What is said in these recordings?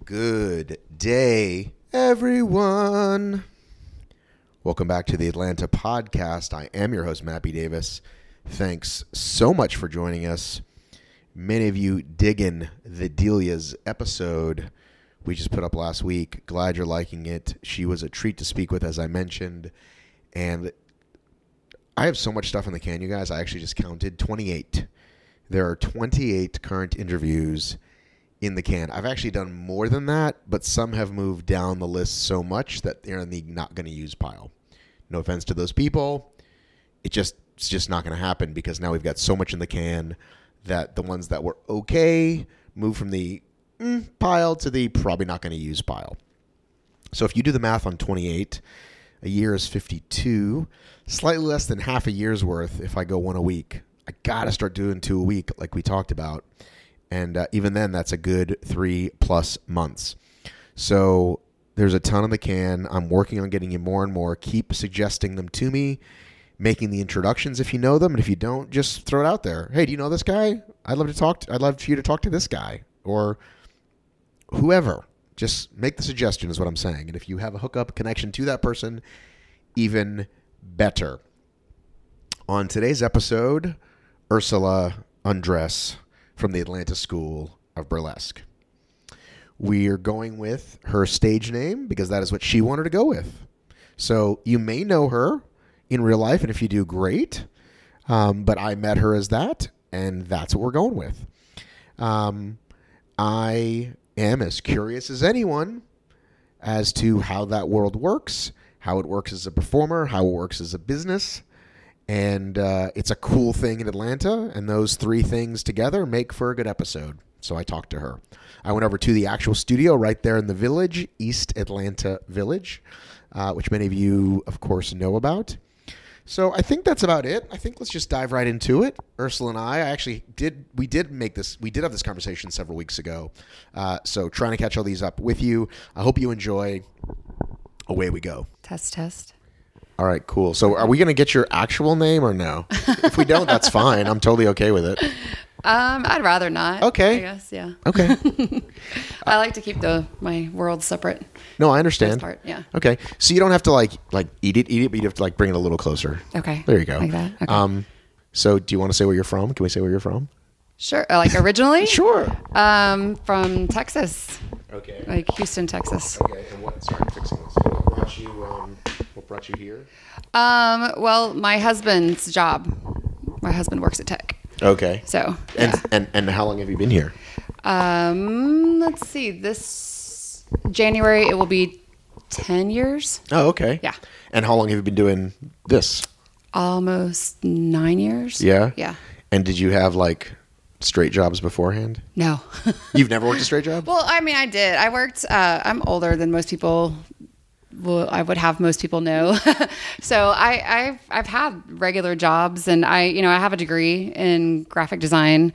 Good day, everyone. Welcome back to the Atlanta Podcast. I am your host, Matt B. Davis. Thanks so much for joining us. Many of you digging the Delia's episode we just put up last week. Glad you're liking it. She was a treat to speak with, as I mentioned. And I have so much stuff in the can, you guys. I actually just counted 28. There are 28 current interviews in the can. I've actually done more than that, but some have moved down the list so much that they're in the not going to use pile. No offense to those people. It's just not going to happen because now we've got so much in the can that the ones that were okay move from the pile to the probably not going to use pile. So if you do the math on 28, a year is 52, slightly less than half a year's worth if I go one a week. I got to start doing 2 a week like we talked about. And even then, that's a good 3+ months. So there's a ton in the can. I'm working on getting you more and more. Keep suggesting them to me, making the introductions if you know them. And if you don't, just throw it out there. Hey, do you know this guy? I'd love for you to talk to this guy or whoever. Just make the suggestion is what I'm saying. And if you have a hookup connection to that person, even better. On today's episode, Ursula Undress from the Atlanta School of Burlesque. We are going with her stage name because that is what she wanted to go with. So you may know her in real life, and if you do, great. But I met her as that, and that's what we're going with. I am as curious as anyone as to how that world works, how it works as a performer, how it works as a business. And it's a cool thing in Atlanta, and those three things together make for a good episode. So I talked to her. I went over to the actual studio right there in the Village, East Atlanta Village, which many of you, of course, know about. So I think that's about it. I think let's just dive right into it. Ursula and I we did have this conversation several weeks ago. So trying to catch all these up with you. I hope you enjoy. Away we go. Test. All right, cool. So are we going to get your actual name or no? If we don't, that's fine. I'm totally okay with it. I'd rather not. Okay. I guess, yeah. Okay. I like to keep my world separate. No, I understand. This part, yeah. Okay. So you don't have to like eat it, but you have to like bring it a little closer. Okay. There you go. Like that? Okay. So do you want to say where you're from? Can we say where you're from? Sure. Like originally? Sure. From Texas. Okay. Like Houston, Texas. Okay. And sorry, I'm fixing this. What brought you here? Well, my husband's job. My husband works at Tech. Okay. So, yeah. And how long have you been here? Let's see. This January, it will be 10 years. Oh, okay. Yeah. And how long have you been doing this? Almost 9 years. Yeah? Yeah. And did you have like straight jobs beforehand? No. You've never worked a straight job? Well, I mean, I did. I worked, I'm older than most people. Well, I would have most people know. So I've had regular jobs, and I have a degree in graphic design.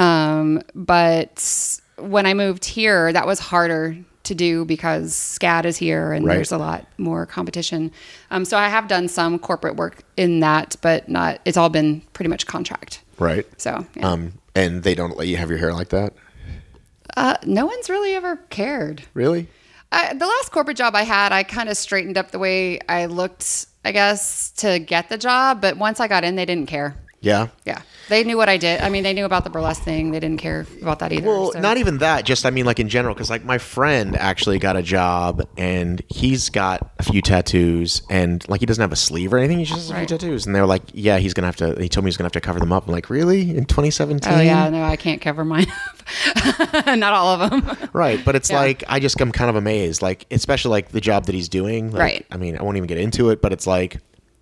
But when I moved here, that was harder to do because SCAD is here and There's a lot more competition. So I have done some corporate work in that, but not. It's all been pretty much contract. Right. So. Yeah. And they don't let you have your hair like that? No one's really ever cared. Really? The last corporate job I had, I kind of straightened up the way I looked, I guess, to get the job. But once I got in, they didn't care. Yeah? Yeah. They knew what I did. I mean, they knew about the burlesque thing. They didn't care about that either. Well, so. Not even that. Just, I mean, like in general, because like my friend actually got a job and he's got a few tattoos and like he doesn't have a sleeve or anything. He just has a few tattoos. And they were like, yeah, he told me he's going to have to cover them up. I'm like, really? In 2017? Oh, yeah. No, I can't cover mine up. Not all of them. Right. But it's like, I'm kind of amazed. Like, especially like the job that he's doing. Like, right. I mean, I won't even get into it, but it's like,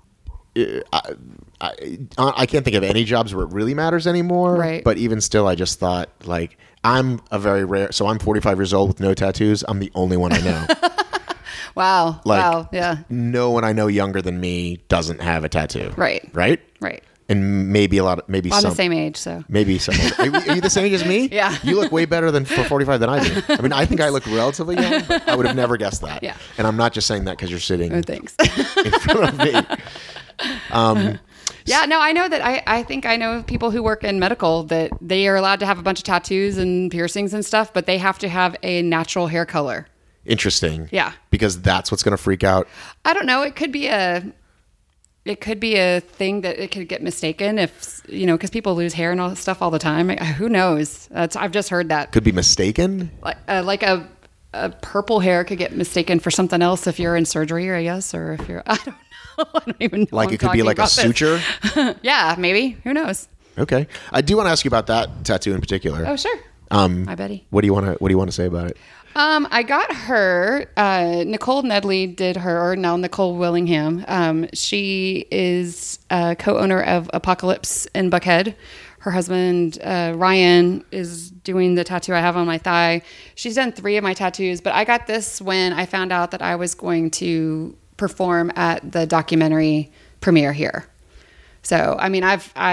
I can't think of any jobs where it really matters anymore. Right. But even still, I just thought like I'm 45 years old with no tattoos. I'm the only one I know. Wow. Like, wow. Yeah. No one I know younger than me doesn't have a tattoo. Right. Right. Right. And maybe I'm the same age, so. Maybe some. Are you the same age as me? Yeah. You look way better for 45 than I do. I mean, I think I look relatively young, but I would have never guessed that. Yeah. And I'm not just saying that because you're sitting Oh, thanks. in front of me. Yeah, no, I know that I think I know people who work in medical that they are allowed to have a bunch of tattoos and piercings and stuff, but they have to have a natural hair color. Interesting. Yeah. Because that's what's going to freak out. I don't know. It could be a thing that it could get mistaken if, because people lose hair and all that stuff all the time. Who knows? I've just heard that. Could be mistaken? Like a purple hair could get mistaken for something else if you're in surgery, I guess, or if you're, I don't know. I don't even know. Like it could be like a suture? Yeah, maybe. Who knows? Okay. I do want to ask you about that tattoo in particular. Oh, sure. My Betty. What do you want to say about it? I got her, Nicole Nedley did her, or now Nicole Willingham. She is a co-owner of Apocalypse in Buckhead. Her husband, Ryan, is doing the tattoo I have on my thigh. She's done 3 of my tattoos, but I got this when I found out that I was going to perform at the documentary premiere here. So, I mean,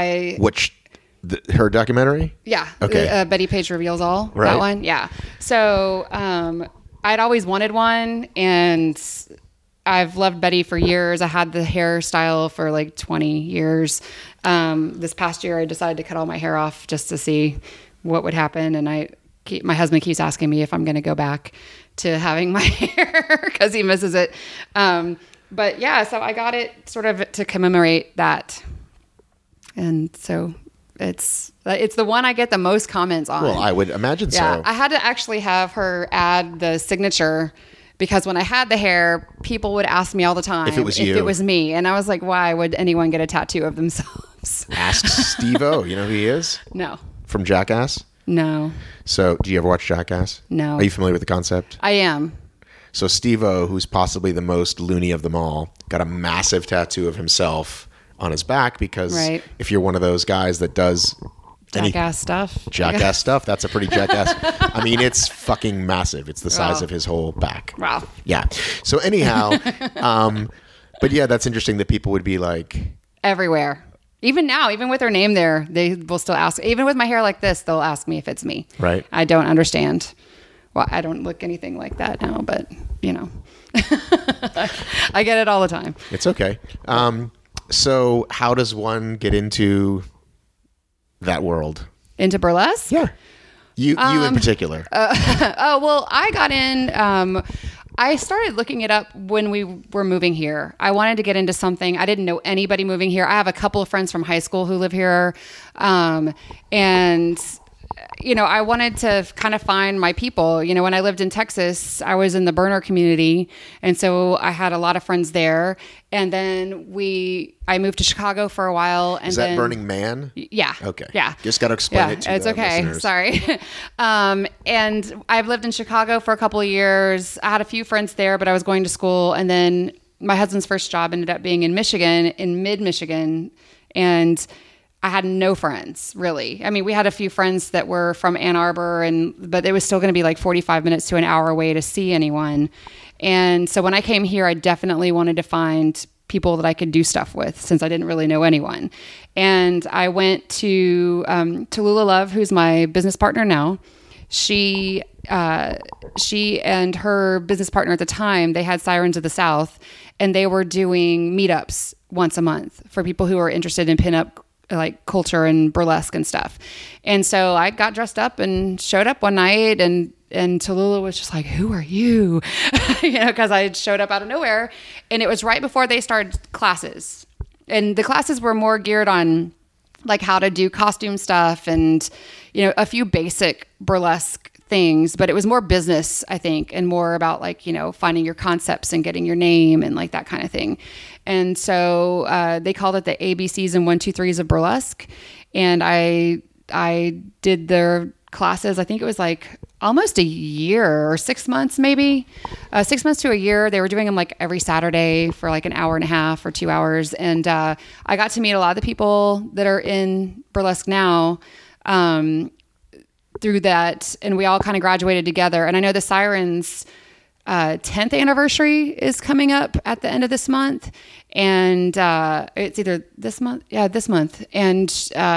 her documentary? Yeah. Okay. Betty Page Reveals All. Right. That one. Yeah. So I'd always wanted one, and I've loved Betty for years. I had the hairstyle for like 20 years. This past year, I decided to cut all my hair off just to see what would happen. And my husband keeps asking me if I'm going to go back to having my hair because he misses it. But yeah, so I got it sort of to commemorate that. And so it's the one I get the most comments on. Well, I would imagine yeah, so. I had to actually have her add the signature because when I had the hair, people would ask me all the time if it was you. If it was me. And I was like, why would anyone get a tattoo of themselves? Ask Steve-O. You know who he is? No. From Jackass? No. So, do you ever watch Jackass? No. Are you familiar with the concept? I am. So, Steve-O, who's possibly the most loony of them all, got a massive tattoo of himself on his back because if you're one of those guys that does Jackass stuff. Jackass stuff. That's a pretty jackass. I mean, it's fucking massive. It's the size of his whole back. Wow. Yeah. So anyhow, but yeah, that's interesting that people would be like everywhere. Even now, even with her name there, they will still ask. Even with my hair like this, they'll ask me if it's me. Right. I don't understand. Well, I don't look anything like that now, but I get it all the time. It's okay. So how does one get into that world? Into burlesque? Yeah. You in particular. Well, I got in, I started looking it up when we were moving here. I wanted to get into something. I didn't know anybody moving here. I have a couple of friends from high school who live here. And I wanted to kind of find my people. When I lived in Texas, I was in the burner community. And so I had a lot of friends there. And then I moved to Chicago for a while. And is that Burning Man? Yeah. Okay. Yeah. Just got to explain it to it's the okay. listeners. Sorry. And I've lived in Chicago for a couple of years. I had a few friends there, but I was going to school. And then my husband's first job ended up being in Michigan, in mid-Michigan. And I had no friends, really. I mean, we had a few friends that were from Ann Arbor, but it was still going to be like 45 minutes to an hour away to see anyone. And so when I came here, I definitely wanted to find people that I could do stuff with since I didn't really know anyone. And I went to Lula Love, who's my business partner now. She and her business partner at the time, they had Sirens of the South, and they were doing meetups once a month for people who are interested in pinup like culture and burlesque and stuff. And so I got dressed up and showed up one night, and Tallulah was just like, who are you? Because I showed up out of nowhere, and it was right before they started classes. And the classes were more geared on like how to do costume stuff and, a few basic burlesque things, but it was more business, I think, and more about like, finding your concepts and getting your name and like that kind of thing. And so they called it the ABCs and 1, 2, 3s of burlesque. And I did their classes. I think it was like almost a year or 6 months, maybe 6 months to a year. They were doing them like every Saturday for like an hour and a half or 2 hours. And I got to meet a lot of the people that are in burlesque now through that. And we all kind of graduated together. And I know the Sirens 10th anniversary is coming up at the end of this month. And it's either this month. Yeah, this month. And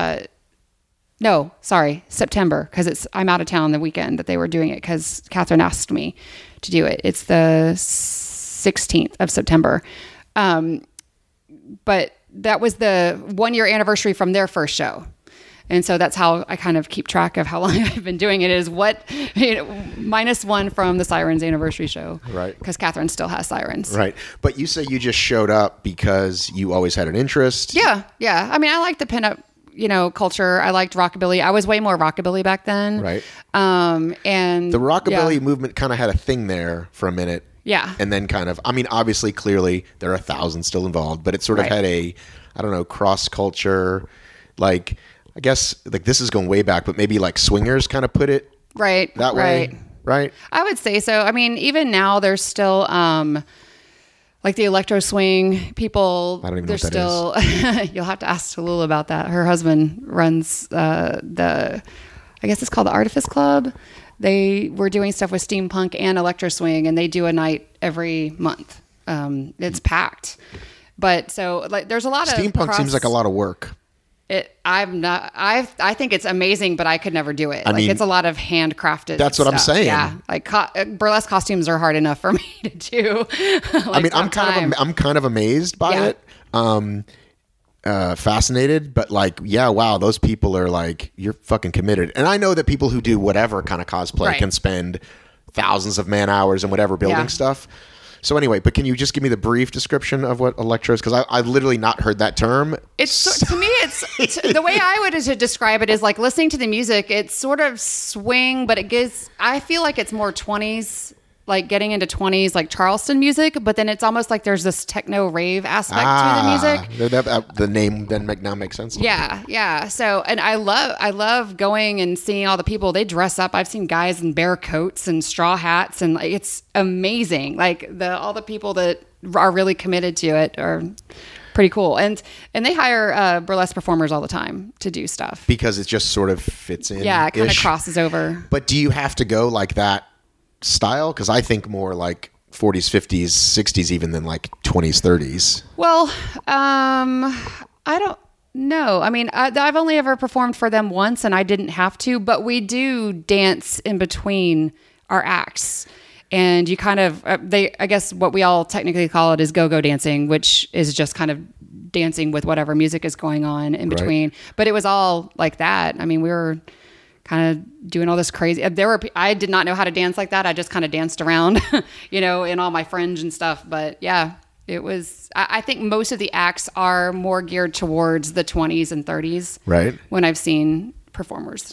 no, sorry, September, because I'm out of town the weekend that they were doing it because Catherine asked me to do it. It's the 16th of September. But that was the 1 year anniversary from their first show. And so that's how I kind of keep track of how long I've been doing it, is what, -1 from the Sirens anniversary show. Right. Because Catherine still has Sirens. Right. But you say you just showed up because you always had an interest. Yeah. Yeah. I mean, I like the pinup, culture. I liked rockabilly. I was way more rockabilly back then. Right. And the rockabilly yeah. movement kind of had a thing there for a minute. Yeah. And then kind of, I mean, obviously, clearly, there are thousands still involved, but it sort of Right. had a, I don't know, cross culture, like, I guess, like, this is going way back, but maybe like swingers kind of put it Right. that way, right? I would say so. I mean, even now there's still, like the electro swing people. I don't even know there's what that still, you'll have to ask Tallulah about that. Her husband runs I guess it's called the Artifice Club. They were doing stuff with steampunk and electro swing, and they do a night every month. It's packed. But so like, there's a lot of Steampunk seems like a lot of work. I think it's amazing, but I could never do it. I mean, it's a lot of handcrafted. That's what I'm saying. Yeah, like burlesque costumes are hard enough for me to do. I mean, I'm kind of amazed by it. Fascinated, but like, yeah, wow, those people are like, you're fucking committed. And I know that people who do whatever kind of cosplay Right. can spend thousands of man hours and whatever building Yeah. stuff. So anyway, but can you just give me the brief description of what electro is? Because I've literally not heard that term. To me, it's the way I would describe it is like listening to the music. It's sort of swing, but I feel like it's more 20s, like getting into 20s, like Charleston music. But then it's almost like there's this techno rave aspect to the music. The name then now makes sense. Yeah, yeah. So, and I love going and seeing all the people. They dress up. I've seen guys in bear coats and straw hats, and like, it's amazing. Like all the people that are really committed to it are pretty cool. And they hire burlesque performers all the time to do stuff Because it just sort of fits in. Yeah, it kind of crosses over. But do you have to go like that style? Because I think more like 40s, 50s, 60s, even than like 20s, 30s. Well, I don't know. I mean, I've only ever performed for them once, and I didn't have to. But we do dance in between our acts, and you kind of I guess what we all technically call it is go-go dancing, which is just kind of dancing with whatever music is going on in between. Right. But it was all like that. I mean, we were kind of doing all this crazy. I did not know how to dance like that. I just kind of danced around, in all my fringe and stuff. But yeah, it was. I think most of the acts are more geared towards the 20s and 30s. Right. When I've seen performers.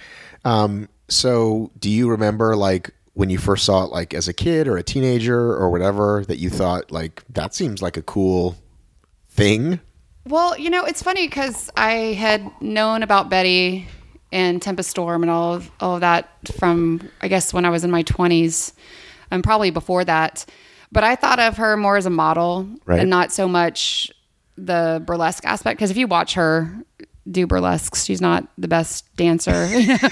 So do you remember like when you first saw it, like as a kid or a teenager or whatever, that you thought like, that seems like a cool thing? Well, it's funny because I had known about Betty and Tempest Storm and all of that from, I guess, when I was in my 20s, and probably before that. But I thought of her more as a model, right, and not so much the burlesque aspect. Because if you watch her do burlesques, she's not the best dancer.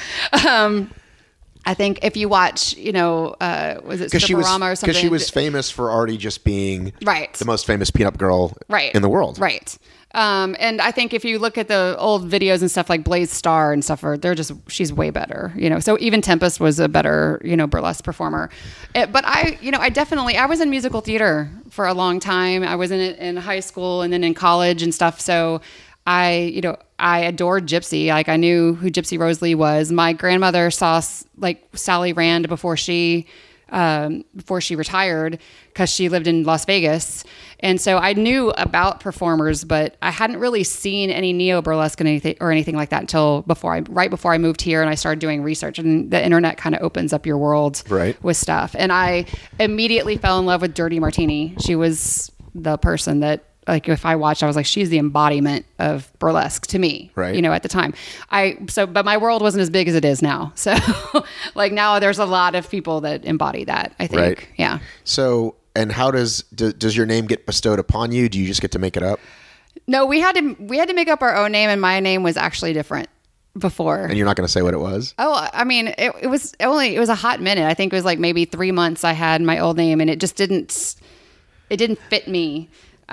I think if you watch, was it Stripperama or something? Because she was famous for already just being right, the most famous pinup girl in the world. Right. And I think if you look at the old videos and stuff like Blaze Star and stuff, she's way better, so even Tempest was a better, burlesque performer. But I was in musical theater for a long time. I was in it in high school and then in college and stuff. So I adored Gypsy. Like I knew who Gypsy Rose Lee was. My grandmother saw like Sally Rand before she retired, because she lived in Las Vegas. And so I knew about performers, but I hadn't really seen any neo burlesque or anything like that until right before I moved here and I started doing research. And the internet kind of opens up your world with stuff. And I immediately fell in love with Dirty Martini. She was the person that, like, if I watched, I was like, she's the embodiment of burlesque to me, right, at the time. But my world wasn't as big as it is now. So like now there's a lot of people that embody that, I think. Right. Yeah. So, and how does your name get bestowed upon you? Do you just get to make it up? No, we had to make up our own name, and my name was actually different before. And you're not going to say what it was? Oh, I mean, it was a hot minute. I think it was like maybe 3 months I had my old name, and it just didn't fit me.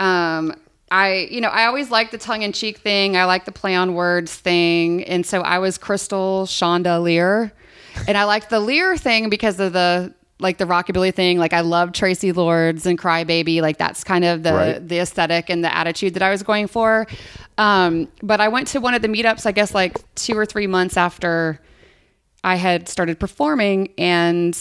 I always liked the tongue-in-cheek thing. I like the play on words thing. And so I was Crystal Shonda Lear. And I liked the Lear thing because of the like the rockabilly thing. Like I love Tracy Lords and Crybaby. Like that's kind of the aesthetic and the attitude that I was going for. But I went to one of the meetups, I guess like 2 or 3 months after I had started performing, and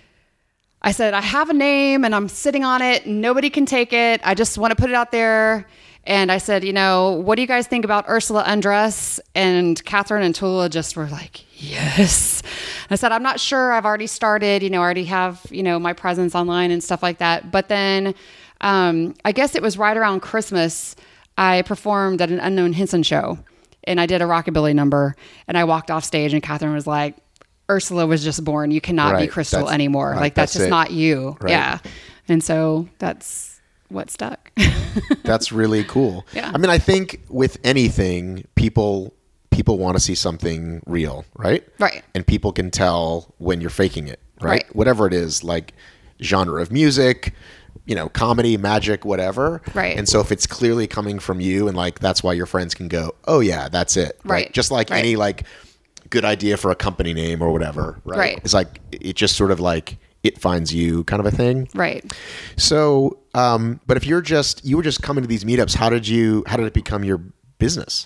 I said, I have a name and I'm sitting on it and nobody can take it. I just want to put it out there. And I said, what do you guys think about Ursula Undress? And Catherine and Tula just were like, yes. I said, I'm not sure. I've already started, I already have, my presence online and stuff like that. But then I guess it was right around Christmas, I performed at an Unknown Hinson show and I did a rockabilly number and I walked off stage and Catherine was like, Ursula was just born. You cannot be Crystal anymore. Right, like that's just not you. Right. Yeah. And so that's what stuck. That's really cool. Yeah. I mean, I think with anything, people want to see something real, right? Right. And people can tell when you're faking it, right? Right. Whatever it is, like genre of music, comedy, magic, whatever. Right. And so if it's clearly coming from you and like, that's why your friends can go, oh yeah, that's it. Right. Just like any like good idea for a company name or whatever. Right. It's like, it just sort of like, it finds you kind of a thing. Right. So, but if you were just coming to these meetups, how did it become your business?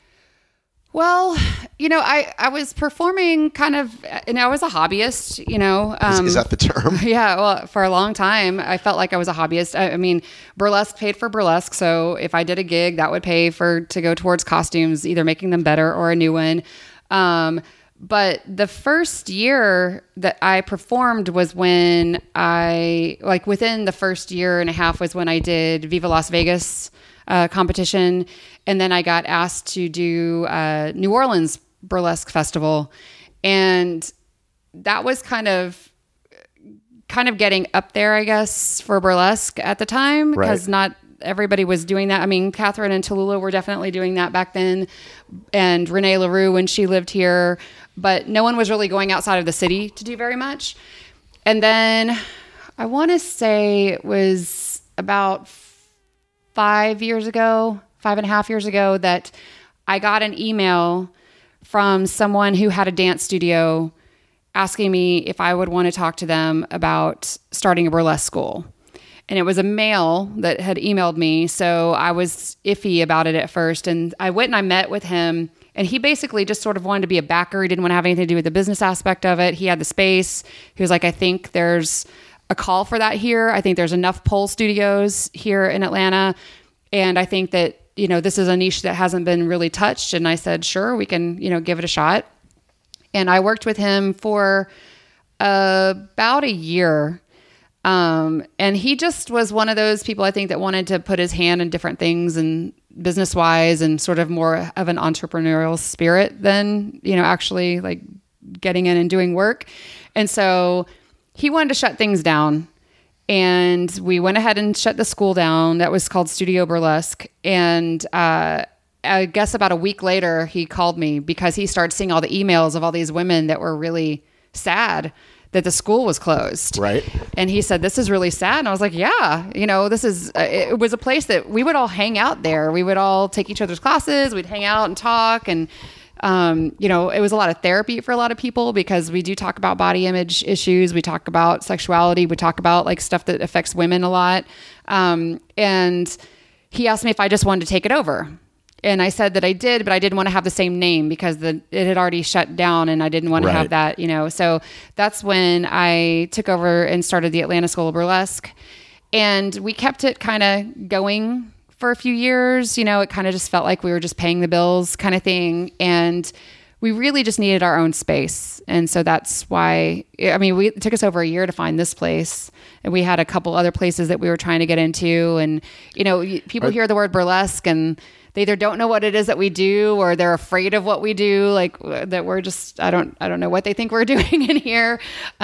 Well, I was performing kind of, and I was a hobbyist, Is that the term? Yeah. Well, for a long time, I felt like I was a hobbyist. I mean, burlesque paid for burlesque. So if I did a gig, that would pay to go towards costumes, either making them better or a new one. But the first year that I performed was when within the first year and a half was when I did Viva Las Vegas competition. And then I got asked to do New Orleans Burlesque Festival. And that was kind of getting up there, I guess, for burlesque at the time, because not everybody was doing that. I mean, Catherine and Tallulah were definitely doing that back then, and Renee LaRue when she lived here, but no one was really going outside of the city to do very much. And then I want to say it was about 5.5 years ago, that I got an email from someone who had a dance studio asking me if I would want to talk to them about starting a burlesque school. And it was a male that had emailed me, so I was iffy about it at first. And I went and I met with him, and he basically just sort of wanted to be a backer. He didn't want to have anything to do with the business aspect of it. He had the space. He was like, I think there's a call for that here. I think there's enough pole studios here in Atlanta. And I think that, this is a niche that hasn't been really touched. And I said, sure, we can, give it a shot. And I worked with him for about a year. And he just was one of those people, I think, that wanted to put his hand in different things and business wise and sort of more of an entrepreneurial spirit than, actually like getting in and doing work. And so he wanted to shut things down, and we went ahead and shut the school down. That was called Studio Burlesque. And, I guess about a week later, he called me because he started seeing all the emails of all these women that were really sad that the school was closed. Right. And he said, this is really sad. And I was like, yeah, it was a place that we would all hang out there. We would all take each other's classes. We'd hang out and talk. And, it was a lot of therapy for a lot of people because we do talk about body image issues. We talk about sexuality. We talk about like stuff that affects women a lot. And he asked me if I just wanted to take it over. And I said that I did, but I didn't want to have the same name because it had already shut down, and I didn't want to have that, So that's when I took over and started the Atlanta School of Burlesque. And we kept it kind of going for a few years. It kind of just felt like we were just paying the bills kind of thing. And we really just needed our own space. And so that's why, it took us over a year to find this place. And we had a couple other places that we were trying to get into. And, people hear the word burlesque and they either don't know what it is that we do, or they're afraid of what we do. Like that we're just, I don't know what they think we're doing in here.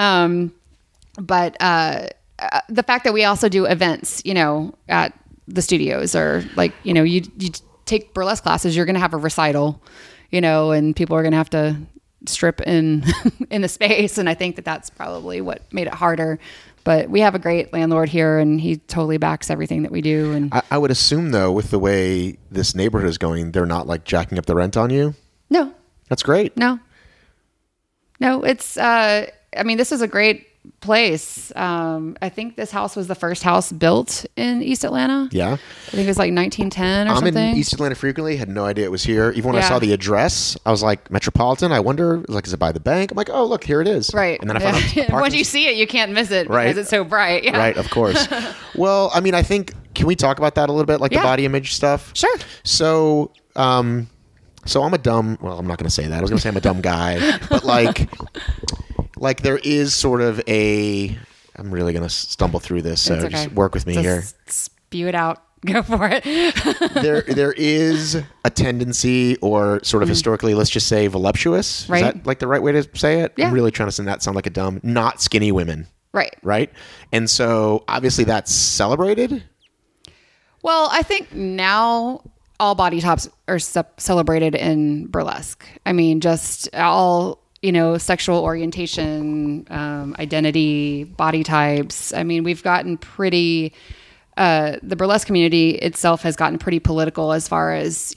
But the fact that we also do events, at the studios, or like, you take burlesque classes, you're going to have a recital, and people are going to have to strip in the space. And I think that that's probably what made it harder. But we have a great landlord here, and he totally backs everything that we do. And I would assume, though, with the way this neighborhood is going, they're not like jacking up the rent on you. No, that's great. No, it's. This is a great place. I think this house was the first house built in East Atlanta. Yeah. I think it was like 1910 or I'm something. in East Atlanta frequently. Had no idea it was here. Even when I Yeah. saw the address, I was like, Metropolitan. I wonder, like, is it by the bank? I'm like, oh, look, here it is. Right. And then I found out the Once parking- you see it, you can't miss it Right. because it's so bright. Yeah. Right, of course. Well, I mean, I think, can we talk about that a little bit, like Yeah. the body image stuff? Sure. So, I'm a dumb. Well, I'm not going to say that. I was going to say I'm a dumb guy, but like there is sort of a. I'm really going to stumble through this, so It's okay. just work with me Just here. spew it out. Go for it. There is a tendency, or sort of historically, let's just say voluptuous. Right. Is that like the right way to say it? Yeah. I'm really trying to not sound like a dumb, not skinny women, Right. right? And so obviously that's celebrated. Well, I think now all body types are celebrated in burlesque. I mean, just all, sexual orientation, identity, body types. I mean, we've gotten pretty, the burlesque community itself has gotten pretty political as far as,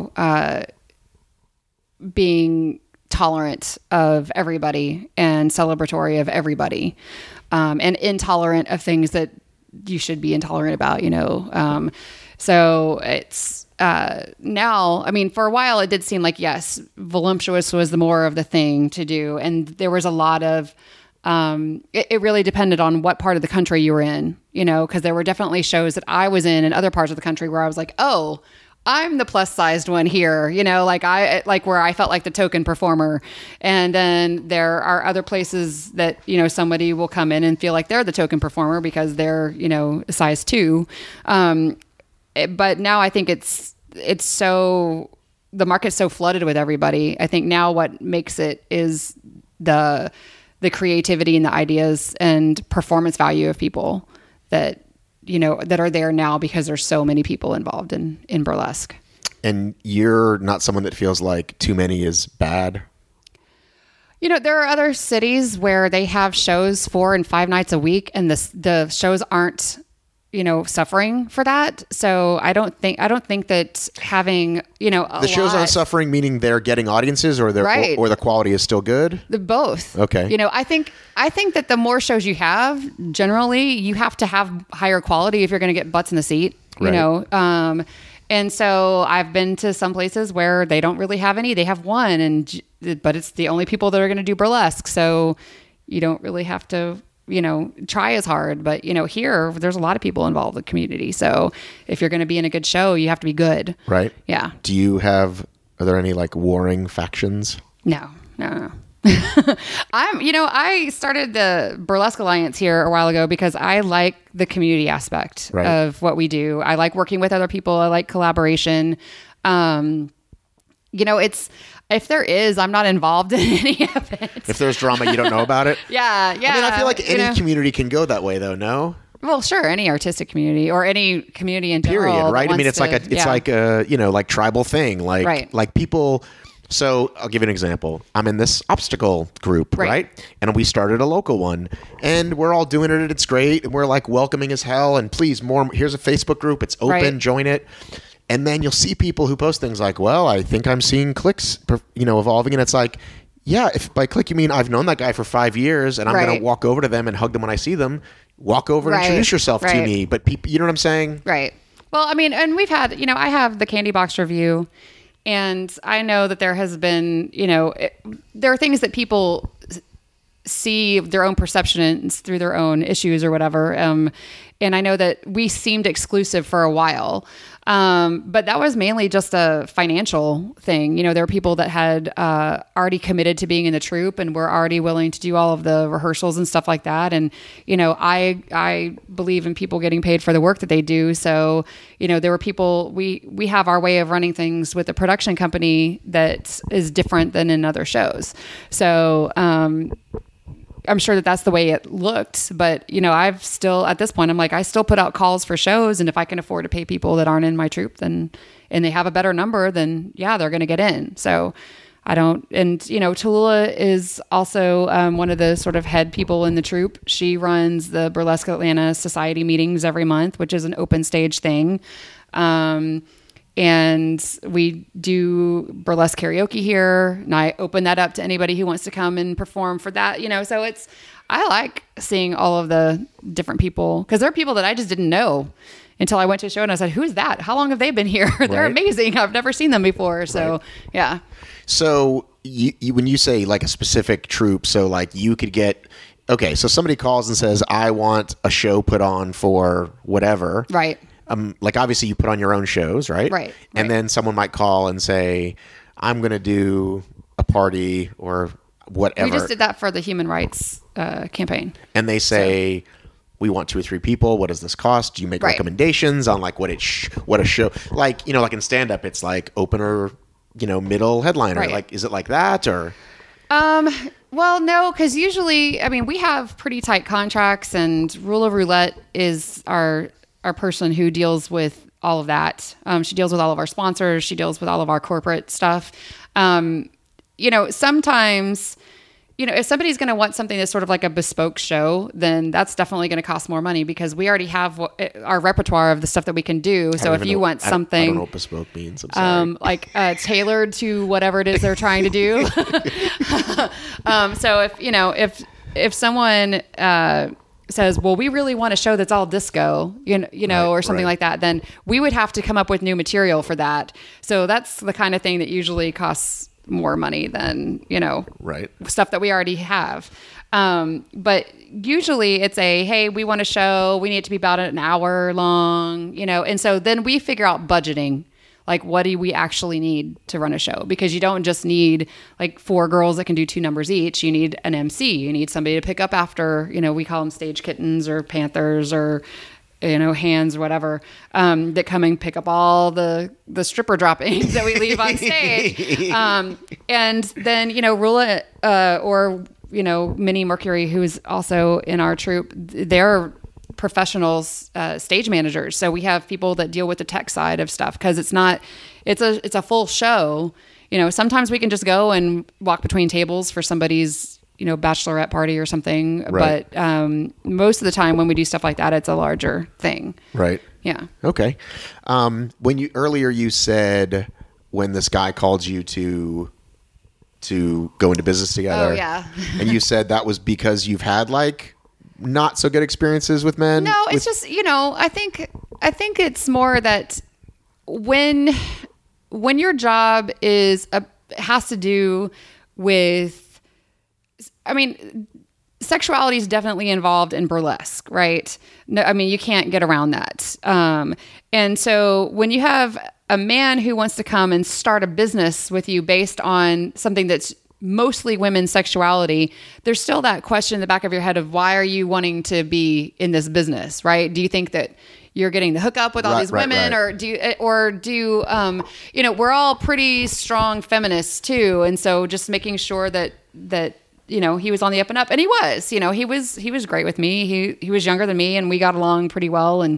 being tolerant of everybody and celebratory of everybody, and intolerant of things that you should be intolerant about, so it's now, I mean, for a while it did seem like, yes, voluptuous was the more of the thing to do. And there was a lot of, it really depended on what part of the country you were in, because there were definitely shows that I was in other parts of the country where I was like, oh, I'm the plus sized one here, like where I felt like the token performer. And then there are other places that, somebody will come in and feel like they're the token performer because they're, size 2. But now I think it's so, the market's so flooded with everybody. I think now what makes it is the creativity and the ideas and performance value of people that, that are there now because there's so many people involved in burlesque. And you're not someone that feels like too many is bad? There are other cities where they have shows 4 and 5 nights a week and the shows aren't, suffering for that. So I don't think that having, the shows aren't suffering, meaning they're getting audiences or Right. or the quality is still good. Both. Okay. I think that the more shows you have, generally you have to have higher quality if you're going to get butts in the seat, Right. And so I've been to some places where they don't really have any, they have one but it's the only people that are going to do burlesque. So you don't really have to, try as hard, but here there's a lot of people involved in the community. So if you're going to be in a good show, you have to be good. Right. Yeah. Are there any like warring factions? No. I started the Burlesque Alliance here a while ago because I like the community aspect Right. of what we do. I like working with other people. I like collaboration. If there is, I'm not involved in any of it. If there's drama, you don't know about it? Yeah. I mean, I feel like any community can go that way, though. No, well, sure, any artistic community or any community in general. period. that Right? I mean, wants it's like a like tribal thing. Like Right. like people. So I'll give you an example. I'm in this obstacle group, Right. right? And we started a local one, and we're all doing it, and it's great. And we're like welcoming as hell. And please, more. Here's a Facebook group. It's open. Right. Join it. And then you'll see people who post things like, well, I think I'm seeing clicks, evolving. And it's like, yeah, if by click you mean I've known that guy for 5 years and I'm going Right. to walk over to them and hug them when I see them, walk over and Right. introduce yourself to Right. me. But people, you know what I'm saying? Right. Well, I mean, and we've had, I have the Candy Box Review, and I know that there has been, there are things that people see their own perceptions through their own issues or whatever. And I know that we seemed exclusive for a while. But that was mainly just a financial thing. There were people that had already committed to being in the troupe and were already willing to do all of the rehearsals and stuff like that. And, I believe in people getting paid for the work that they do. So, there were people, we have our way of running things with a production company that is different than in other shows. So, I'm sure that that's the way it looked, but I've still, at this point, I'm like, I still put out calls for shows. And if I can afford to pay people that aren't in my troupe, and they have a better number, then yeah, they're going to get in. So I don't, and Tallulah is also one of the sort of head people in the troupe. She runs the Burlesque Atlanta Society meetings every month, which is an open stage thing. And we do burlesque karaoke here, and I open that up to anybody who wants to come and perform for that. So I like seeing all of the different people, because there are people that I just didn't know until I went to a show and I said, who's that? How long have they been here? They're Right. amazing. I've never seen them before. So Right. yeah. So you when you say like a specific troupe, so like you could get, okay, so somebody calls and says, I want a show put on for whatever. Right. Like obviously you put on your own shows, right? Right, And right. then someone might call and say, I'm going to do a party or whatever. We just did that for the human rights campaign. And they say, we want 2 or 3 people. What does this cost? Do you make Right. recommendations on like what a show, like, like in stand up, it's like opener, middle, headliner. Right. Like, is it like that or? Well, no, because usually, I mean, we have pretty tight contracts, and Rule of Roulette is our person who deals with all of that. She deals with all of our sponsors. She deals with all of our corporate stuff. Sometimes, if somebody's going to want something that's sort of like a bespoke show, then that's definitely going to cost more money, because we already have our repertoire of the stuff that we can do. So if you want something, I don't know what bespoke means. I'm sorry. tailored to whatever it is they're trying to do. So if someone says, well, we really want a show that's all disco, or something right. like that, then we would have to come up with new material for that. So that's the kind of thing that usually costs more money than, Right. stuff that we already have. But usually it's hey, we want a show, we need it to be about an hour long, and so then we figure out budgeting. Like, what do we actually need to run a show? Because you don't just need like 4 girls that can do 2 numbers each. You need an MC. You need somebody to pick up after, we call them stage kittens or panthers or, hands or whatever, that come and pick up all the stripper droppings that we leave on stage. And then, Rula or, Minnie Mercury, who's also in our troupe, they're professionals, stage managers. So we have people that deal with the tech side of stuff, because it's a full show. Sometimes we can just go and walk between tables for somebody's, bachelorette party or something. Right. But most of the time when we do stuff like that, it's a larger thing. Right. Yeah. Okay. When earlier you said when this guy called you to go into business together. Oh, yeah. And you said that was because you've had like not so good experiences with men. No, it's just, I think it's more that when your job has to do with, sexuality is definitely involved in burlesque, right? No, you can't get around that. And so when you have a man who wants to come and start a business with you based on something that's mostly women's sexuality, there's still that question in the back of your head of, why are you wanting to be in this business, right? Do you think that you're getting the hookup with all these women, right. or do we're all pretty strong feminists too, and so just making sure that he was on the up and up, and he was great with me. He was younger than me, and we got along pretty well, and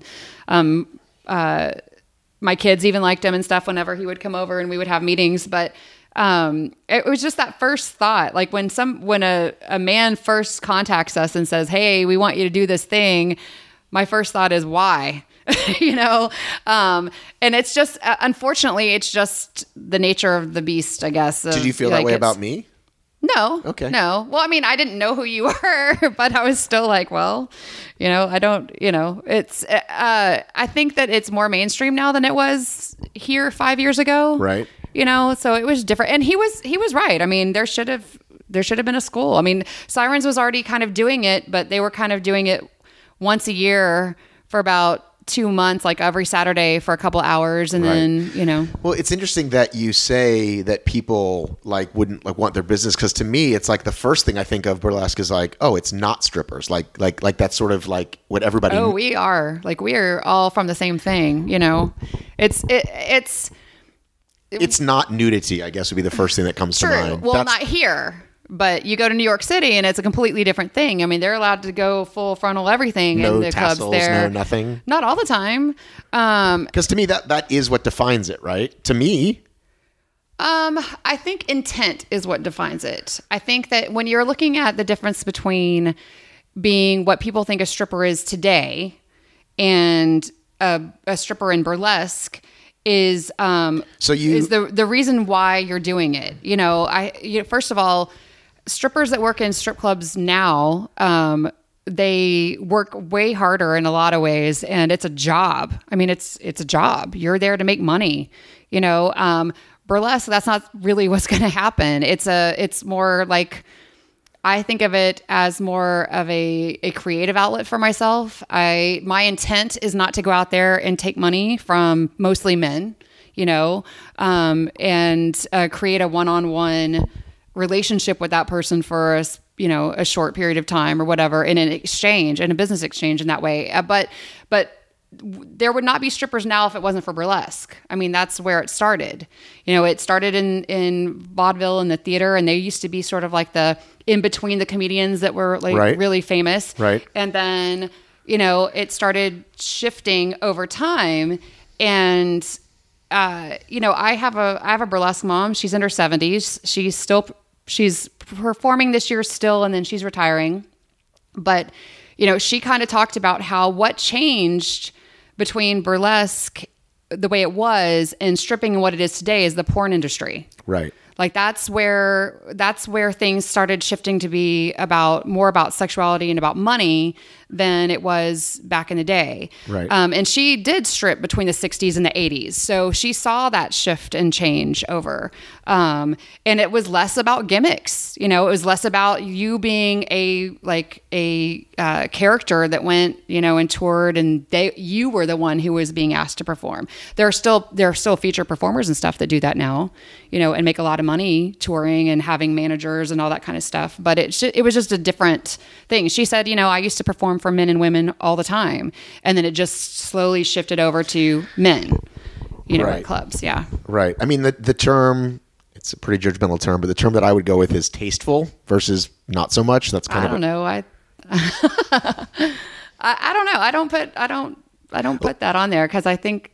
my kids even liked him and stuff whenever he would come over and we would have meetings. But it was just that first thought, like when a man first contacts us and says, hey, we want you to do this thing, my first thought is, why? And it's just, unfortunately, it's just the nature of the beast, I guess. Did you feel that way about me? No. Okay. No. Well, I didn't know who you were, but I was still like, well, I don't, it's, I think that it's more mainstream now than it was here 5 years ago. Right. So it was different. And he was right. There should have been a school. Sirens was already kind of doing it, but they were kind of doing it once a year for about 2 months, like every Saturday for a couple hours. And then, Well, it's interesting that you say that people wouldn't want their business. Cause to me, it's like the first thing I think of burlesque is like, oh, it's not strippers. Like that's sort of like what everybody. Oh, we are all from the same thing. It's not nudity, I guess would be the first thing that comes to mind. Well, not here. But you go to New York City and it's a completely different thing. They're allowed to go full frontal everything in the tassels, clubs there. No nothing. Not all the time. Because to me, that is what defines it, right? To me. I think intent is what defines it. I think that when you're looking at the difference between being what people think a stripper is today and a stripper in burlesque is the reason why you're doing it. First of all, strippers that work in strip clubs now, they work way harder in a lot of ways, and it's a job. I mean, it's a job. You're there to make money, burlesque. That's not really what's going to happen. It's more like, I think of it as more of a creative outlet for myself. My intent is not to go out there and take money from mostly men, and create a one-on-one relationship with that person for a short period of time or whatever in a business exchange in that way. But there would not be strippers now if it wasn't for burlesque. I mean, that's where it started. It started in vaudeville and the theater, and they used to be sort of like the in between the comedians that were like really famous. Right. And then, it started shifting over time. And, I have a burlesque mom. She's in her 70s. She's performing this year still, and then she's retiring. But, she kind of talked about what changed between burlesque, the way it was, and stripping and what it is today is the porn industry. Right. Like that's where things started shifting to be more about sexuality and about money than it was back in the day. Right. And she did strip between the 60s and the 80s. So she saw that shift and change over. And it was less about gimmicks. It was less about you being a character that went, and toured, and you were the one who was being asked to perform. There are still feature performers and stuff that do that now, and make a lot of money touring and having managers and all that kind of stuff. But it was just a different thing. She said, I used to perform for men and women all the time. And then it just slowly shifted over to men, at clubs. Yeah. Right. I mean, the term, it's a pretty judgmental term, but the term that I would go with is tasteful versus not so much. That's kind of, I don't know. I don't know. I don't put that on there because I think,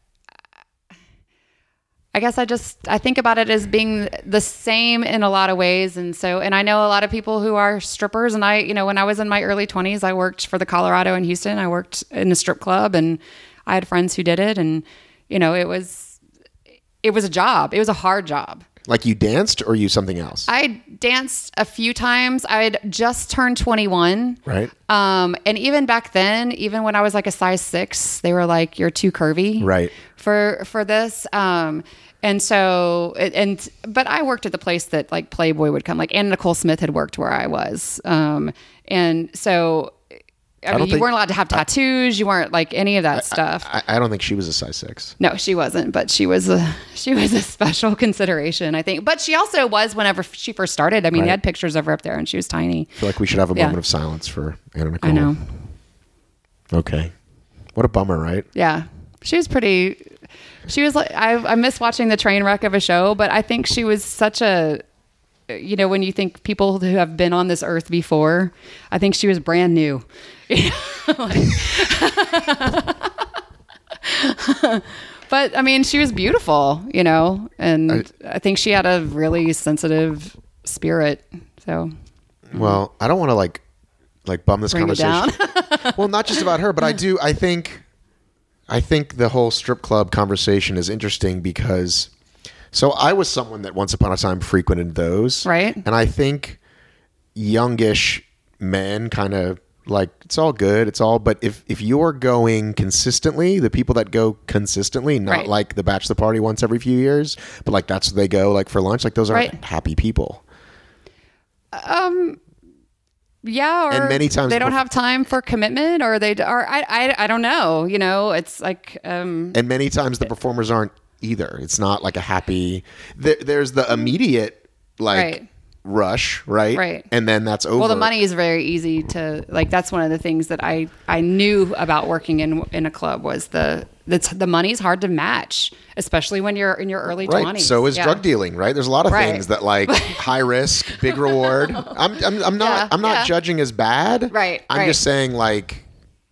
I think about it as being the same in a lot of ways. And I know a lot of people who are strippers, and when I was in my early 20s, I worked for the Colorado in Houston. I worked in a strip club, and I had friends who did it. And, it was a job. It was a hard job. Like you danced or you something else? I danced a few times. I had just turned 21. Right. And even back then, even when I was like a size 6, they were like, "You're too curvy." Right. For this. But I worked at the place that like Playboy would come, like Anna Nicole Smith had worked where I was. And so, you weren't allowed to have tattoos. You weren't like any of that stuff. I don't think she was a size 6. No, she wasn't, but she was a special consideration, I think. But she also was whenever she first started. I mean, they had pictures of her up there and she was tiny. I feel like we should have a moment of silence for Anna Nicole. I know. Okay. What a bummer, right? Yeah. She was like, I miss watching the train wreck of a show, but I think she was such a, when you think people who have been on this earth before, I think she was brand new. But I mean, she was beautiful, and I think she had a really sensitive spirit. So, well, I don't want to like bum this conversation. Well, not just about her, but I think the whole strip club conversation is interesting because, so I was someone that once upon a time frequented those. Right. And I think youngish men kind of like, it's all good. But if you're going consistently, the people that go consistently, not like the bachelor party once every few years, but like that's where they go like for lunch, like those aren't happy people. Yeah, or and many times they don't have time for commitment, or I don't know. It's like and many times the performers aren't either. It's not like a happy. There's the immediate rush, right? And then that's over. Well, the money is very easy to like. That's one of the things that I knew about working in a club was the money's hard to match, especially when you're in your early 20s. So is drug dealing, right? There's a lot of things that like high risk, big reward. I'm not judging as bad. Right. I'm just saying like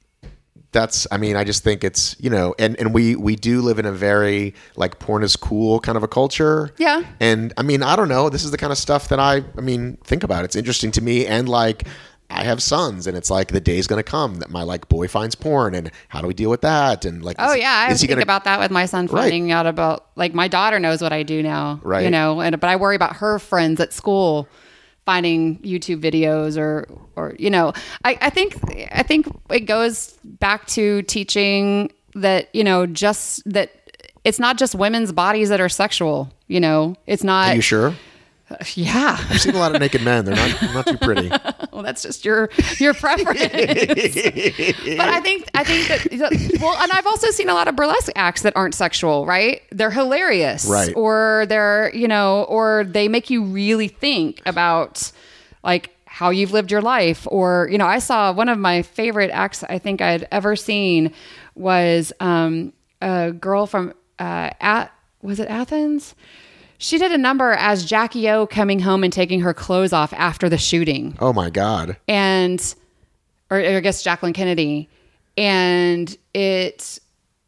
I just think it's, and we do live in a very like porn is cool kind of a culture. Yeah. And I mean, I don't know. This is the kind of stuff that think about. It's interesting to me. And like, I have sons, and it's like the day's going to come that my like boy finds porn, and how do we deal with that? And like, I think about that with my son finding out about like my daughter knows what I do now, but I worry about her friends at school finding YouTube videos or you know, I think it goes back to teaching that, you know, just that it's not just women's bodies that are sexual, you know, it's not. Are you sure? Yeah. I've seen a lot of naked men. They're not too pretty. Well, that's just your preference. But I think that, well, and I've also seen a lot of burlesque acts that aren't sexual, right? They're hilarious. Right. Or they're, you know, or they make you really think about like how you've lived your life. Or, you know, I saw one of my favorite acts I think I'd ever seen was a girl from, was it Athens? She did a number as Jackie O coming home and taking her clothes off after the shooting. Oh my God. Or I guess Jacqueline Kennedy. And it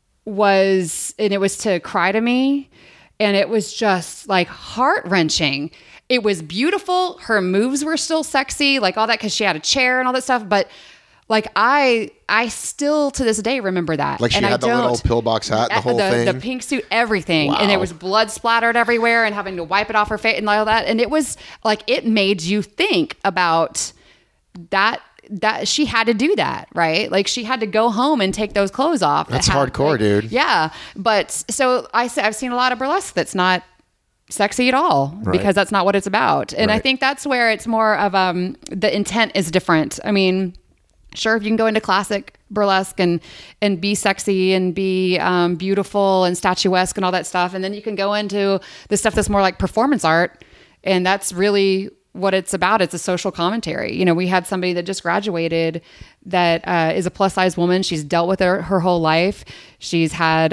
was to Cry to Me. And it was just like heart wrenching. It was beautiful. Her moves were still sexy, like all that, cause she had a chair and all that stuff. But like I still to this day remember that. Like she had the little pillbox hat, the whole thing. The pink suit, everything. Wow. And there was blood splattered everywhere and having to wipe it off her face and all that. And it was like, it made you think about that she had to do that, right? Like she had to go home and take those clothes off. That's hardcore, dude. Yeah. But so I've seen a lot of burlesque that's not sexy at all because that's not what it's about. And I think that's where it's more of, the intent is different. I mean, sure, if you can go into classic burlesque and be sexy and be beautiful and statuesque and all that stuff, and then you can go into the stuff that's more like performance art, and that's really what it's about. It's a social commentary. You know, we had somebody that just graduated that is a plus size woman. She's dealt with it her whole life. She's had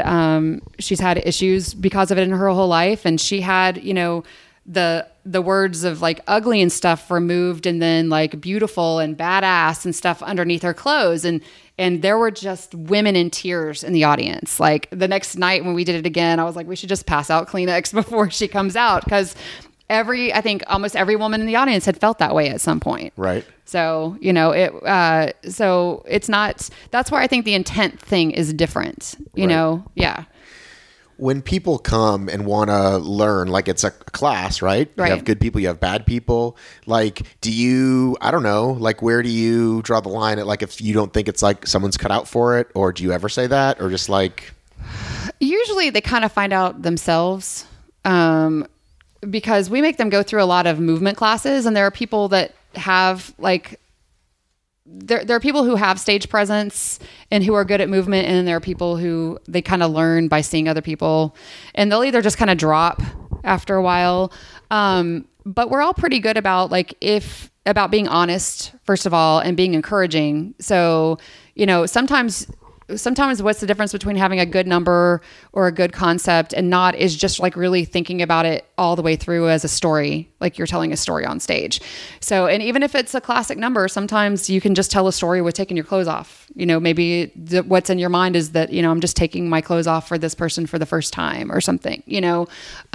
issues because of it in her whole life, and she had, you know, the words of like ugly and stuff removed and then like beautiful and badass and stuff underneath her clothes. And there were just women in tears in the audience. Like the next night when we did it again, I was like, we should just pass out Kleenex before she comes out. Cause I think almost every woman in the audience had felt that way at some point. Right. So, you know, so it's not, that's where I think the intent thing is different, you know? Yeah. When people come and want to learn, like it's a class, right? You have good people, you have bad people. Like, I don't know, like where do you draw the line at, like if you don't think it's like someone's cut out for it, or do you ever say that, or just like? Usually they kind of find out themselves because we make them go through a lot of movement classes, and there are people that have like, there are people who have stage presence and who are good at movement, and then there are people who they kind of learn by seeing other people, and they'll either just kind of drop after a while. But we're all pretty good about about being honest, first of all, and being encouraging. So, you know, sometimes what's the difference between having a good number or a good concept and not is just like really thinking about it all the way through as a story, like you're telling a story on stage. So, and even if it's a classic number, sometimes you can just tell a story with taking your clothes off. You know, maybe what's in your mind is that, you know, I'm just taking my clothes off for this person for the first time or something, you know?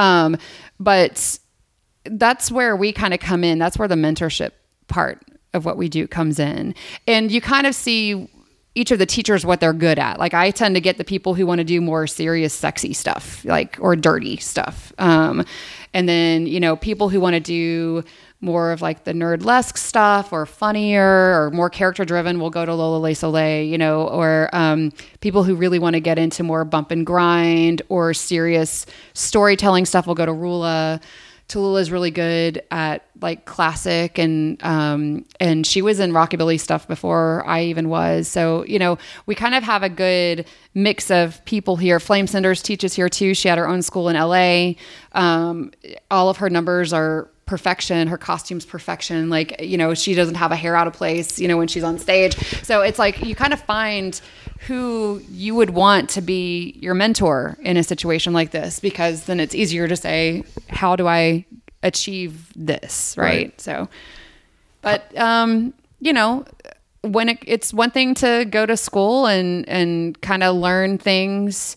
But that's where we kind of come in. That's where the mentorship part of what we do comes in. And you kind of see each of the teachers what they're good at. Like I tend to get the people who want to do more serious, sexy stuff, like, or dirty stuff. And then, you know, people who want to do more of like the nerdlesque stuff or funnier or more character driven will go to Lola Le Soleil, you know, or people who really want to get into more bump and grind or serious storytelling stuff will go to Rula. Tallulah is really good at like classic and she was in rockabilly stuff before I even was. So, you know, we kind of have a good mix of people here. Flame Cinders teaches here too. She had her own school in LA. All of her numbers are perfection. Her costume's perfection. Like, you know, she doesn't have a hair out of place, you know, when she's on stage. So it's like, you kind of find who you would want to be your mentor in a situation like this, because then it's easier to say, how do I achieve this? Right. So, but, you know, when it's one thing to go to school and kind of learn things,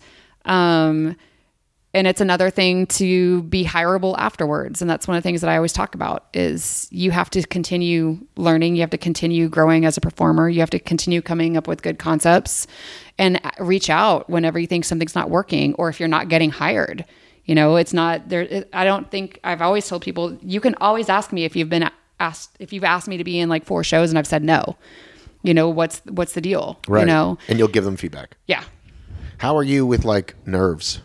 and it's another thing to be hireable afterwards. And that's one of the things that I always talk about is you have to continue learning. You have to continue growing as a performer. You have to continue coming up with good concepts and reach out whenever you think something's not working or if you're not getting hired. You know, it's not there. I don't think I've always told people, you can always ask me if you've been asked me to be in like 4 shows and I've said no, what's the deal? Right. And you'll give them feedback. Yeah. How are you with like nerves?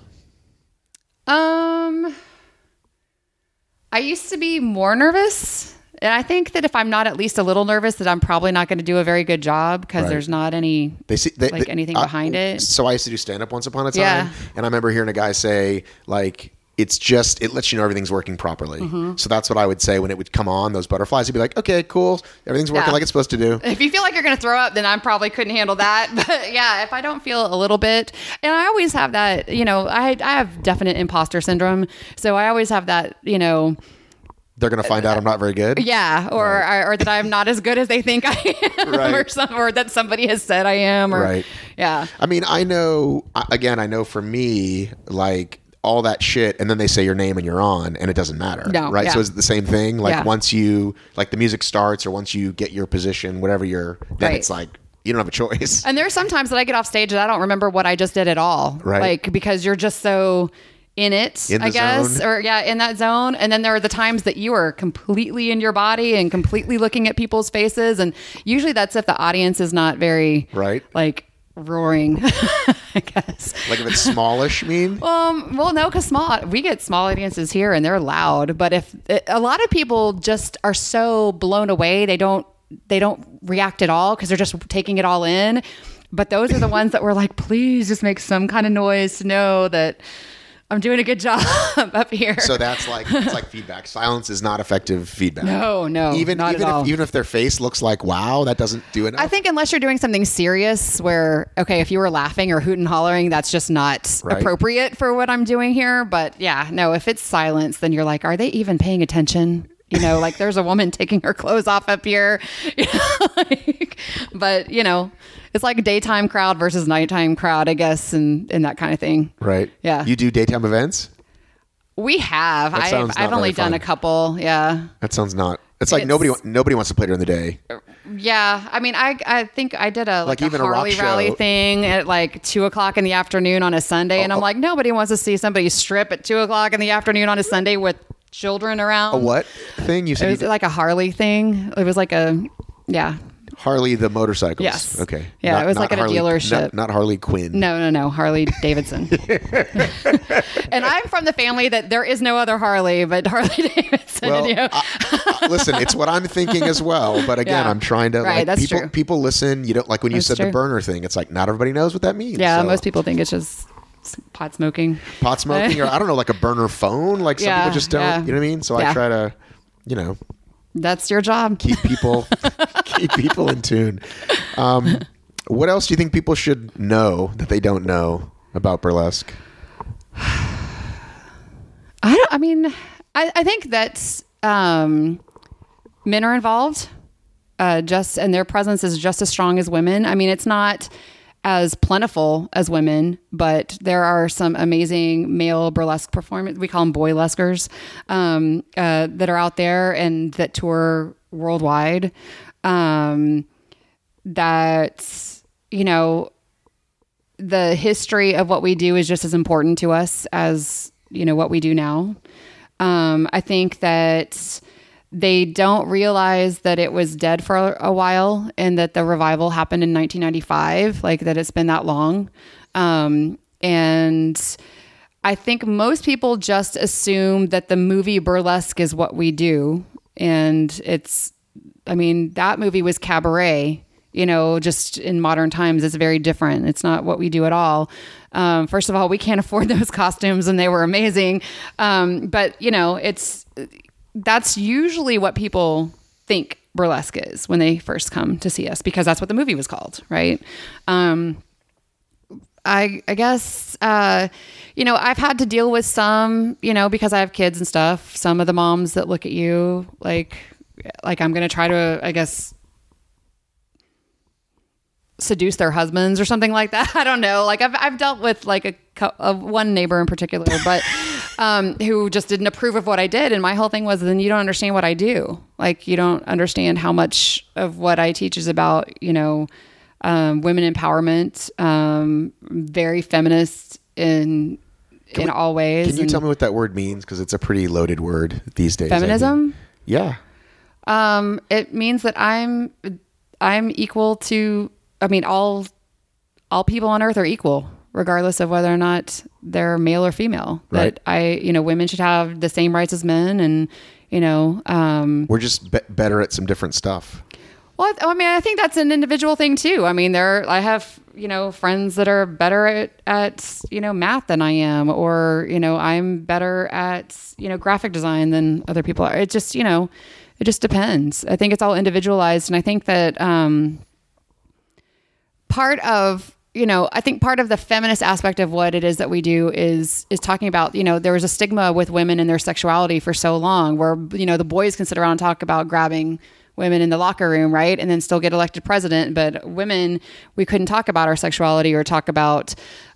I used to be more nervous. And I think that if I'm not at least a little nervous, that I'm probably not going to do a very good job because there's not any anything behind it. So I used to do stand-up once upon a time. Yeah. And I remember hearing a guy say, like, it lets you know everything's working properly. Mm-hmm. So that's what I would say when it would come on, those butterflies. You'd be like, okay, cool. Everything's working like it's supposed to do. If you feel like you're going to throw up, then I probably couldn't handle that. But yeah, if I don't feel a little bit, and I always have that, I have definite imposter syndrome. So I always have that, they're going to find out I'm not very good. Yeah. Or that I'm not as good as they think I am or that somebody has said I am. Or, yeah. I mean, I know for me, like all that shit, and then they say your name and you're on and it doesn't matter. No, right. Yeah. So is it the same thing? Like once you, like the music starts or once you get your position, whatever then it's like, you don't have a choice. And there's sometimes that I get off stage that I don't remember what I just did at all. Right. Like, because you're just so in it, I guess, zone. Or in that zone. And then there are the times that you are completely in your body and completely looking at people's faces. And usually that's if the audience is not very like roaring, I guess. Like if it's smallish, well, no, because we get small audiences here and they're loud. But if a lot of people just are so blown away, they don't react at all because they're just taking it all in. But those are the ones that were like, please just make some kind of noise to know that I'm doing a good job up here. So it's like feedback. Silence is not effective feedback. No, even if their face looks like wow, that doesn't do enough. I think unless you're doing something serious where, okay, if you were laughing or hooting and hollering, that's just not appropriate for what I'm doing here. But yeah, no, if it's silence, then you're like, are they even paying attention? Like there's a woman taking her clothes off up here. But it's like a daytime crowd versus nighttime crowd, I guess, and that kind of thing. Right. Yeah. You do daytime events? We have. I've only done a couple. Yeah. That sounds not. It's like nobody wants to play during the day. Yeah. I mean, I think I did a even Harley a rock rally show thing at like 2:00 in the afternoon on a Sunday. And I'm like, nobody wants to see somebody strip at 2:00 in the afternoon on a Sunday with children around. A what thing? You said it was like a Harley thing. It was like Harley the motorcycles. Yes. Okay. Yeah, it was like at a dealership. Not Harley Quinn. No. Harley Davidson. And I'm from the family that there is no other Harley but Harley Davidson. Well, listen, it's what I'm thinking as well. But again, I'm trying to that's true. People listen. You don't like when you said true. the burner thing. It's like not everybody knows what that means. Yeah, most people think it's just pot smoking, or I don't know, like a burner phone. Like some people just don't. Yeah. You know what I mean? So I try to, That's your job. Keep people in tune. What else do you think people should know that they don't know about burlesque? I think that men are involved, and their presence is just as strong as women. I mean, it's not as plentiful as women, but there are some amazing male burlesque performers. We call them boylesquers, that are out there and that tour worldwide. The history of what we do is just as important to us as, what we do now. I think that they don't realize that it was dead for a while and that the revival happened in 1995, like that it's been that long. And I think most people just assume that the movie burlesque is what we do. And that movie was cabaret, just in modern times, it's very different. It's not what we do at all. First of all, we can't afford those costumes and they were amazing. But that's usually what people think burlesque is when they first come to see us, because that's what the movie was called. Right. I guess, I've had to deal with some, because I have kids and stuff, some of the moms that look at you like I'm going to try to, I guess, seduce their husbands or something like that. I don't know. Like I've dealt with like one neighbor in particular, but who just didn't approve of what I did. And my whole thing was, then you don't understand what I do. Like you don't understand how much of what I teach is about, women empowerment, very feminist in all ways. Can you tell me what that word means? Because it's a pretty loaded word these days. Feminism? Yeah. It means that I'm equal to, I mean, all people on earth are equal, regardless of whether or not they're male or female. Right. That women should have the same rights as men, and We're just better at some different stuff. well, I mean, I think that's an individual thing too. I mean, I have, friends that are better at math than I am, or, I'm better at, graphic design than other people are. It just, it just depends. I think it's all individualized. And I think that, part of the feminist aspect of what it is that we do is talking about, there was a stigma with women and their sexuality for so long where, the boys can sit around and talk about grabbing women in the locker room, right? And then still get elected president. But women, we couldn't talk about our sexuality or talk about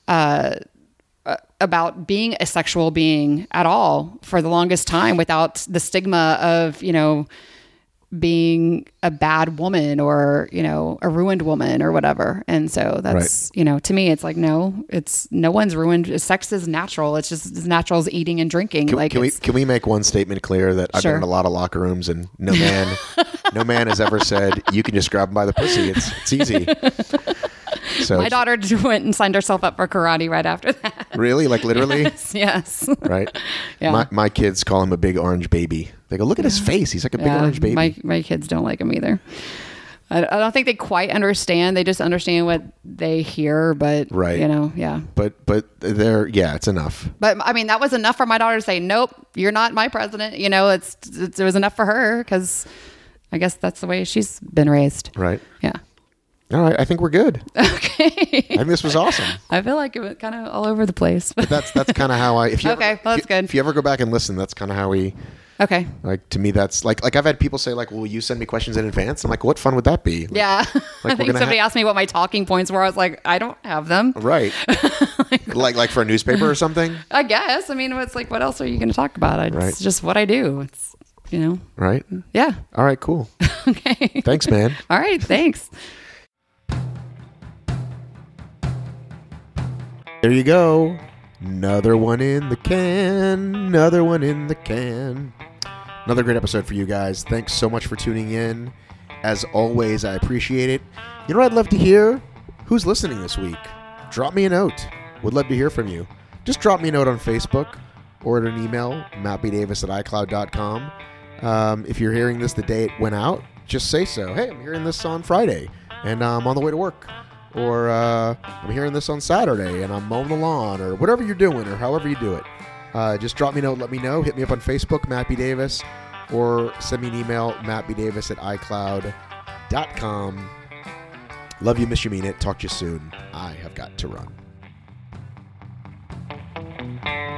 being a sexual being at all for the longest time without the stigma of, being a bad woman or, a ruined woman or whatever. And so that's, to me, it's like, no one's ruined. Sex is natural. It's just as natural as eating and drinking. Can we make one statement clear that I've been in a lot of locker rooms and no man has ever said you can just grab them by the pussy. It's easy. So my daughter went and signed herself up for karate right after that. Really? Like literally? Yes. Right? Yeah. My kids call him a big orange baby. They go, look at his face. He's like a big orange baby. My kids don't like him either. I don't think they quite understand. They just understand what they hear, but right. Yeah. But it's enough. But I mean, that was enough for my daughter to say, nope, you're not my president. It was enough for her because I guess that's the way she's been raised. Right. Yeah. All right, I think we're good. Okay. I think this was awesome. I feel like it was kind of all over the place. But that's kind of how that's good. If you ever go back and listen, that's kind of how we. Okay. Like to me, that's like I've had people say like, "Will you send me questions in advance?" I'm like, "What fun would that be?" Like, yeah. I think somebody asked me what my talking points were. I was like, I don't have them. Right. like for a newspaper or something. I guess. I mean, it's like, what else are you going to talk about? It's just what I do. It's Right. Yeah. All right. Cool. Okay. Thanks, man. All right. Thanks. There you go. Another one in the can. Another one in the can. Another great episode for you guys. Thanks so much for tuning in. As always, I appreciate it. You know what I'd love to hear? Who's listening this week? Drop me a note. Would love to hear from you. Just drop me a note on Facebook or an email, mattbdavis@icloud.com. If you're hearing this the day it went out, just say so. Hey, I'm hearing this on Friday, and I'm on the way to work. Or I'm hearing this on Saturday and I'm mowing the lawn, or whatever you're doing, or however you do it. Just drop me a note, let me know. Hit me up on Facebook, Matt B. Davis, or send me an email, mattbdavis@icloud.com. Love you, miss you, mean it. Talk to you soon. I have got to run.